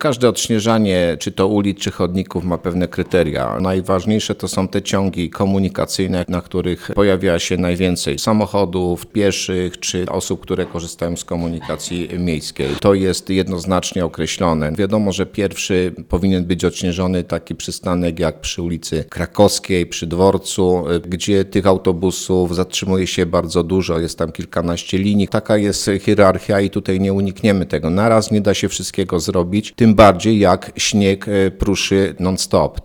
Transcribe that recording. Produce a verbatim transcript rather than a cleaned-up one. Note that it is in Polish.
Każde odśnieżanie, czy to ulic, czy chodników, ma pewne kryteria. Najważniejsze to są te ciągi komunikacyjne, na których pojawia się najwięcej samochodów, pieszych, czy osób, które korzystają z komunikacji miejskiej. To jest jednoznacznie określone. Wiadomo, że pierwszy powinien być odśnieżony taki przystanek jak przy ulicy Krakowskiej, przy dworcu, gdzie tych autobusów zatrzymuje się bardzo dużo, jest tam kilkanaście linii. Taka jest hierarchia i tutaj nie unikniemy tego. Naraz nie da się wszystkiego zrobić, tym bardziej jak śnieg pruszy non-stop.